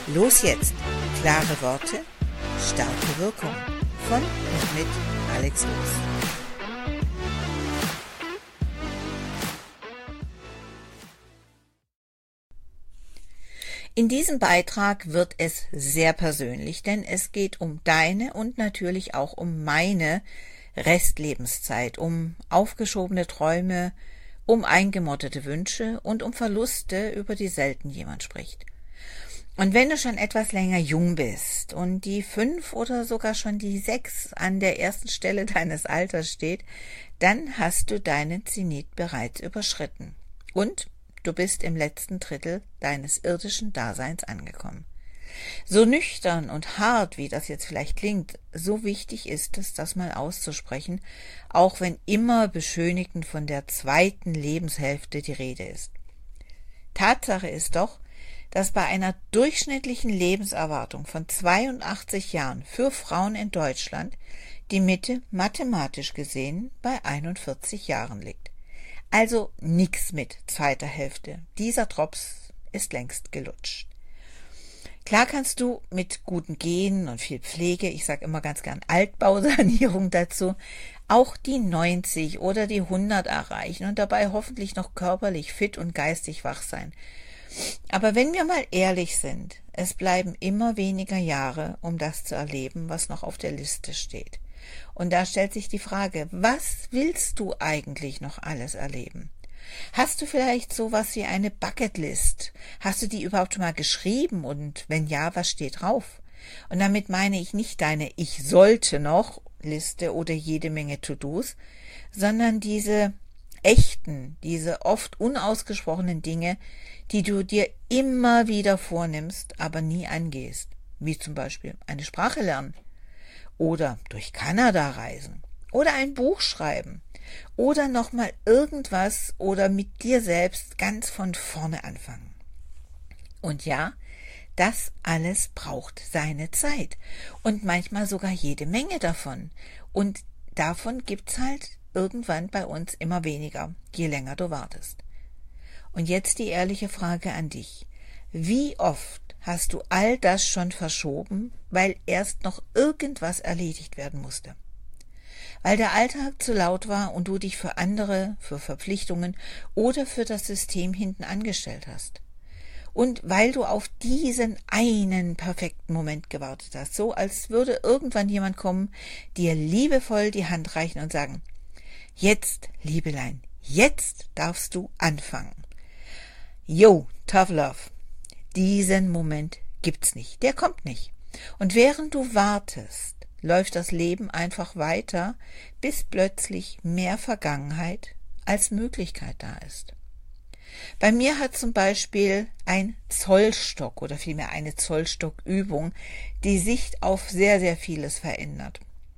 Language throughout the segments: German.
Los jetzt! Klare Worte, starke Wirkung. Von und mit Alex Loos. In diesem Beitrag wird es sehr persönlich, denn es geht um deine und natürlich auch um meine Restlebenszeit, um aufgeschobene Träume, um eingemottete Wünsche und um Verluste, über die selten jemand spricht. Und wenn du schon etwas länger jung bist und die 5 oder sogar schon die 6 an der ersten Stelle deines Alters steht, dann hast du deinen Zenit bereits überschritten. Und du bist im letzten Drittel deines irdischen Daseins angekommen. So nüchtern und hart, wie das jetzt vielleicht klingt, so wichtig ist es, das mal auszusprechen, auch wenn immer beschönigend von der zweiten Lebenshälfte die Rede ist. Tatsache ist doch, dass bei einer durchschnittlichen Lebenserwartung von 82 Jahren für Frauen in Deutschland die Mitte mathematisch gesehen bei 41 Jahren liegt. Also nix mit zweiter Hälfte. Dieser Drops ist längst gelutscht. Klar kannst du mit guten Genen und viel Pflege, ich sage immer ganz gern Altbausanierung dazu, auch die 90 oder die 100 erreichen und dabei hoffentlich noch körperlich fit und geistig wach sein. Aber wenn wir mal ehrlich sind, es bleiben immer weniger Jahre, um das zu erleben, was noch auf der Liste steht. Und da stellt sich die Frage, was willst du eigentlich noch alles erleben? Hast du vielleicht sowas wie eine Bucketlist? Hast du die überhaupt schon mal geschrieben und wenn ja, was steht drauf? Und damit meine ich nicht deine Ich sollte noch Liste oder jede Menge To-Dos, sondern diese echten, diese oft unausgesprochenen Dinge, die du dir immer wieder vornimmst, aber nie angehst, wie zum Beispiel eine Sprache lernen oder durch Kanada reisen oder ein Buch schreiben oder nochmal irgendwas oder mit dir selbst ganz von vorne anfangen. Und ja, das alles braucht seine Zeit und manchmal sogar jede Menge davon. Und davon gibt's halt irgendwann bei uns immer weniger, je länger du wartest. Und jetzt die ehrliche Frage an dich. Wie oft hast du all das schon verschoben, weil erst noch irgendwas erledigt werden musste? Weil der Alltag zu laut war und du dich für andere, für Verpflichtungen oder für das System hinten angestellt hast. Und weil du auf diesen einen perfekten Moment gewartet hast, so als würde irgendwann jemand kommen, dir liebevoll die Hand reichen und sagen, jetzt, Liebelein, jetzt darfst du anfangen. Yo, tough love. Diesen Moment gibt's nicht. Der kommt nicht. Und während du wartest, läuft das Leben einfach weiter, bis plötzlich mehr Vergangenheit als Möglichkeit da ist. Bei mir hat zum Beispiel ein Zollstock oder vielmehr eine Zollstockübung die Sicht auf sehr, sehr vieles verändert.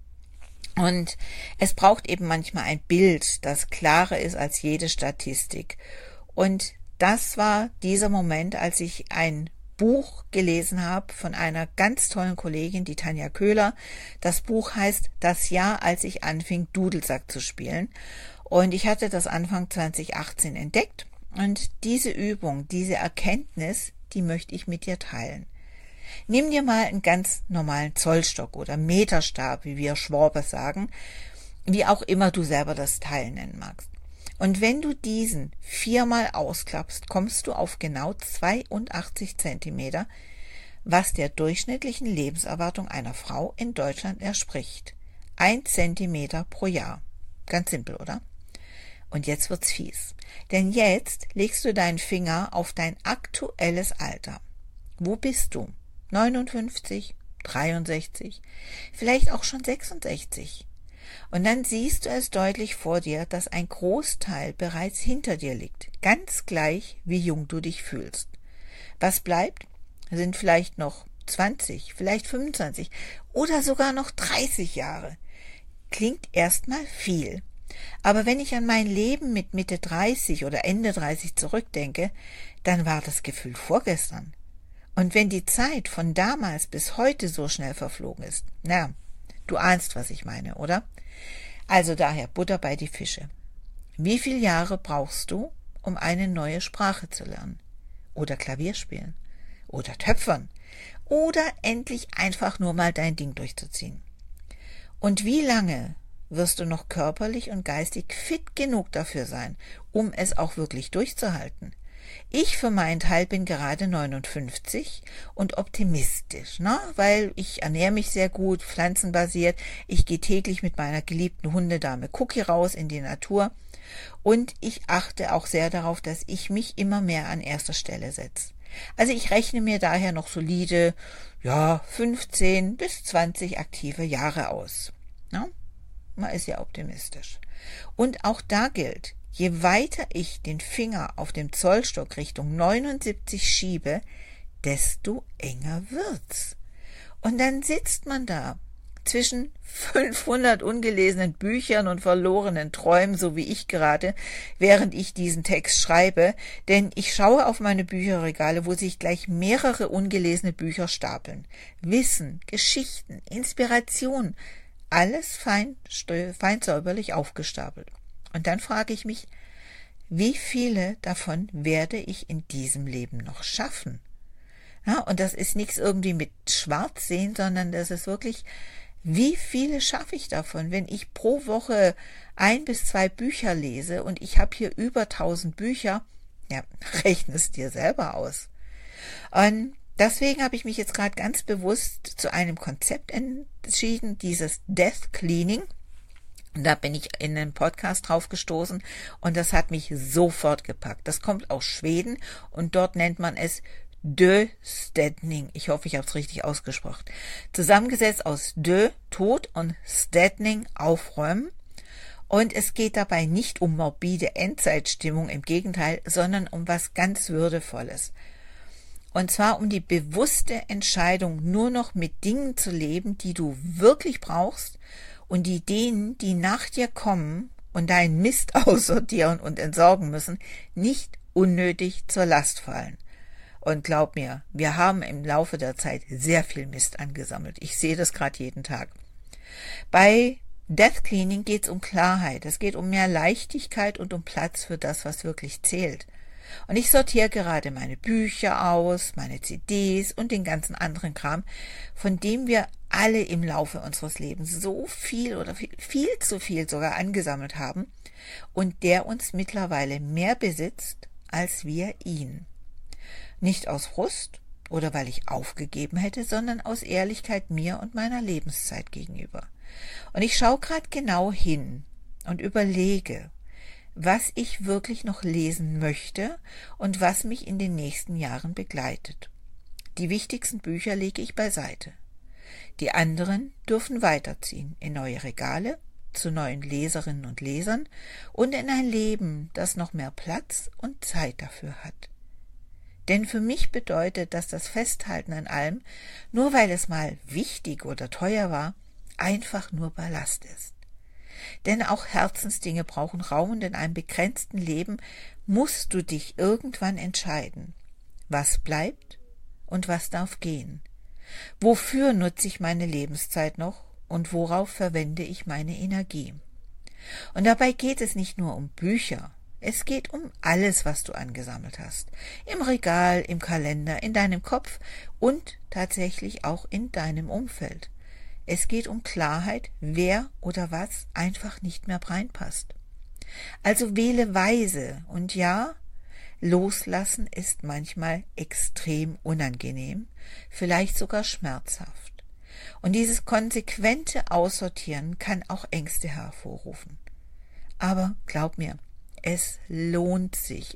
Und es braucht eben manchmal ein Bild, das klarer ist als jede Statistik. Und das war dieser Moment, als ich ein Buch gelesen habe von einer ganz tollen Kollegin, die Tanja Köhler. Das Buch heißt Das Jahr, als ich anfing, Dudelsack zu spielen. Und ich hatte das Anfang 2018 entdeckt. Und diese Übung, diese Erkenntnis, die möchte ich mit dir teilen. Nimm dir mal einen ganz normalen Zollstock oder Meterstab, wie wir Schwaber sagen, wie auch immer du selber das Teil nennen magst. Und wenn du diesen 4-mal ausklappst, kommst du auf genau 82 Zentimeter, was der durchschnittlichen Lebenserwartung einer Frau in Deutschland entspricht. 1 Zentimeter pro Jahr. Ganz simpel, oder? Und jetzt wird's fies. Denn jetzt legst du deinen Finger auf dein aktuelles Alter. Wo bist du? 59, 63, vielleicht auch schon 66. Und dann siehst du es deutlich vor dir, dass ein Großteil bereits hinter dir liegt, ganz gleich, wie jung du dich fühlst. Was bleibt, sind vielleicht noch 20, vielleicht 25 oder sogar noch 30 Jahre. Klingt erstmal viel. Aber wenn ich an mein Leben mit Mitte 30 oder Ende 30 zurückdenke, dann war das Gefühl vorgestern. Und wenn die Zeit von damals bis heute so schnell verflogen ist, na, du ahnst, was ich meine, oder? Also daher Butter bei die Fische. Wie viele Jahre brauchst du, um eine neue Sprache zu lernen? Oder Klavier spielen? oder Töpfern oder endlich einfach nur mal dein Ding durchzuziehen. Und wie lange wirst du noch körperlich und geistig fit genug dafür sein, um es auch wirklich durchzuhalten? Ich für meinen Teil bin gerade 59 und optimistisch, weil ich ernähre mich sehr gut, pflanzenbasiert. Ich gehe täglich mit meiner geliebten Hundedame Cookie raus in die Natur und ich achte auch sehr darauf, dass ich mich immer mehr an erster Stelle setze. Also ich rechne mir daher noch solide, 15 bis 20 aktive Jahre aus. Man ist ja optimistisch. Und auch da gilt, je weiter ich den Finger auf dem Zollstock Richtung 79 schiebe, desto enger wird's. Und dann sitzt man da zwischen 500 ungelesenen Büchern und verlorenen Träumen, so wie ich gerade, während ich diesen Text schreibe, denn ich schaue auf meine Bücherregale, wo sich gleich mehrere ungelesene Bücher stapeln. Wissen, Geschichten, Inspiration, alles fein säuberlich aufgestapelt. Und dann frage ich mich, wie viele davon werde ich in diesem Leben noch schaffen? Und das ist nichts irgendwie mit Schwarz sehen, sondern das ist wirklich, wie viele schaffe ich davon, wenn ich pro Woche 1 bis 2 Bücher lese und ich habe hier über 1000 Bücher, rechne es dir selber aus. Und deswegen habe ich mich jetzt gerade ganz bewusst zu einem Konzept entschieden, dieses Death Cleaning. Und da bin ich in einen Podcast drauf gestoßen und das hat mich sofort gepackt. Das kommt aus Schweden und dort nennt man es Döstädning. Ich hoffe, ich habe es richtig ausgesprochen. Zusammengesetzt aus Dö, Tod und Städning, Aufräumen. Und es geht dabei nicht um morbide Endzeitstimmung, im Gegenteil, sondern um was ganz Würdevolles. Und zwar um die bewusste Entscheidung, nur noch mit Dingen zu leben, die du wirklich brauchst und die denen, die nach dir kommen und deinen Mist aussortieren und entsorgen müssen, nicht unnötig zur Last fallen. Und glaub mir, wir haben im Laufe der Zeit sehr viel Mist angesammelt. Ich sehe das gerade jeden Tag. Bei Death Cleaning geht es um Klarheit. Es geht um mehr Leichtigkeit und um Platz für das, was wirklich zählt. Und ich sortiere gerade meine Bücher aus, meine CDs und den ganzen anderen Kram, von dem wir alle im Laufe unseres Lebens so viel oder viel zu viel sogar angesammelt haben und der uns mittlerweile mehr besitzt, als wir ihn. Nicht aus Frust oder weil ich aufgegeben hätte, sondern aus Ehrlichkeit mir und meiner Lebenszeit gegenüber. Und ich schaue gerade genau hin und überlege, was ich wirklich noch lesen möchte und was mich in den nächsten Jahren begleitet. Die wichtigsten Bücher lege ich beiseite. Die anderen dürfen weiterziehen in neue Regale, zu neuen Leserinnen und Lesern und in ein Leben, das noch mehr Platz und Zeit dafür hat. Denn für mich bedeutet, dass das Festhalten an allem, nur weil es mal wichtig oder teuer war, einfach nur Ballast ist. Denn auch Herzensdinge brauchen Raum und in einem begrenzten Leben musst du dich irgendwann entscheiden, was bleibt und was darf gehen. Wofür nutze ich meine Lebenszeit noch und worauf verwende ich meine Energie? Und dabei geht es nicht nur um Bücher, es geht um alles, was du angesammelt hast. Im Regal, im Kalender, in deinem Kopf und tatsächlich auch in deinem Umfeld. Es geht um Klarheit, wer oder was einfach nicht mehr reinpasst. Also wähle weise und ja, loslassen ist manchmal extrem unangenehm, vielleicht sogar schmerzhaft. Und dieses konsequente Aussortieren kann auch Ängste hervorrufen. Aber glaub mir, es lohnt sich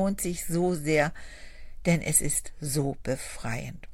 so sehr, denn es ist so befreiend.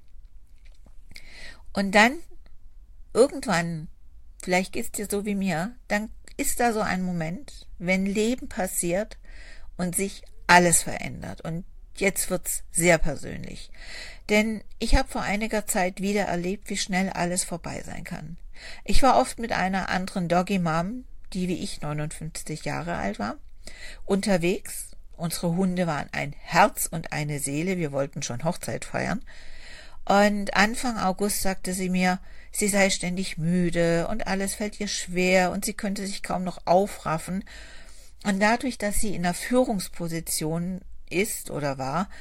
Und dann irgendwann, vielleicht geht's dir so wie mir, dann ist da so ein Moment, wenn Leben passiert und sich alles verändert. Und jetzt wird's sehr persönlich. Denn ich habe vor einiger Zeit wieder erlebt, wie schnell alles vorbei sein kann. Ich war oft mit einer anderen Doggy-Mom, die wie ich 59 Jahre alt war, unterwegs. Unsere Hunde waren ein Herz und eine Seele. Wir wollten schon Hochzeit feiern. Und Anfang August sagte sie mir, sie sei ständig müde und alles fällt ihr schwer und sie könnte sich kaum noch aufraffen. Und dadurch, dass sie in einer Führungsposition ist oder war,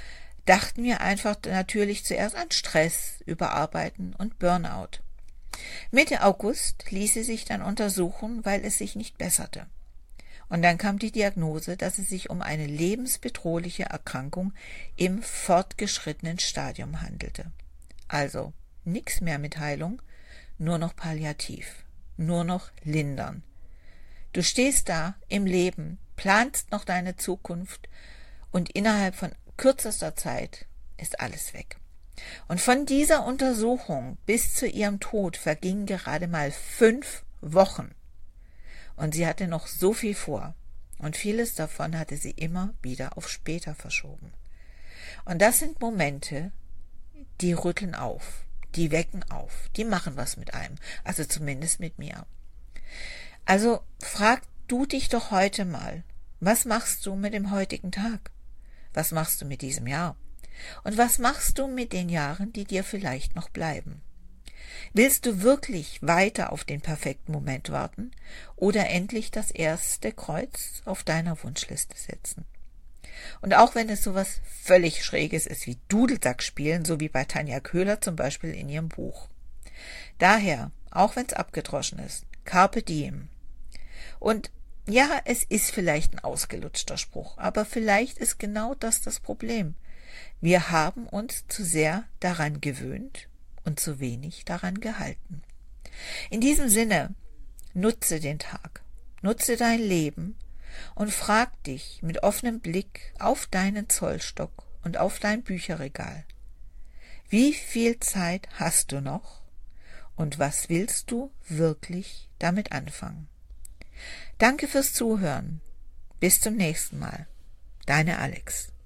dachten wir einfach natürlich zuerst an Stress, Überarbeiten und Burnout. Mitte August ließ sie sich dann untersuchen, weil es sich nicht besserte. Und dann kam die Diagnose, dass es sich um eine lebensbedrohliche Erkrankung im fortgeschrittenen Stadium handelte. Also nichts mehr mit Heilung, nur noch palliativ, nur noch lindern. Du stehst da im Leben, planst noch deine Zukunft und innerhalb von kürzester Zeit ist alles weg. Und von dieser Untersuchung bis zu ihrem Tod vergingen gerade mal 5 Wochen. Und sie hatte noch so viel vor. Und vieles davon hatte sie immer wieder auf später verschoben. Und das sind Momente, die rütteln auf, die wecken auf, die machen was mit einem. Also zumindest mit mir. Also frag du dich doch heute mal, was machst du mit dem heutigen Tag? Was machst du mit diesem Jahr? Und was machst du mit den Jahren, die dir vielleicht noch bleiben? Willst du wirklich weiter auf den perfekten Moment warten oder endlich das erste Kreuz auf deiner Wunschliste setzen? Und auch wenn es sowas völlig Schräges ist wie Dudelsack spielen, so wie bei Tanja Köhler zum Beispiel in ihrem Buch. Daher, auch wenn es abgedroschen ist, Carpe Diem. Und ja, es ist vielleicht ein ausgelutschter Spruch, aber vielleicht ist genau das Problem. Wir haben uns zu sehr daran gewöhnt und zu wenig daran gehalten. In diesem Sinne, nutze den Tag, nutze dein Leben und frag dich mit offenem Blick auf deinen Zollstock und auf dein Bücherregal. Wie viel Zeit hast du noch und was willst du wirklich damit anfangen? Danke fürs Zuhören. Bis zum nächsten Mal. Deine Alex.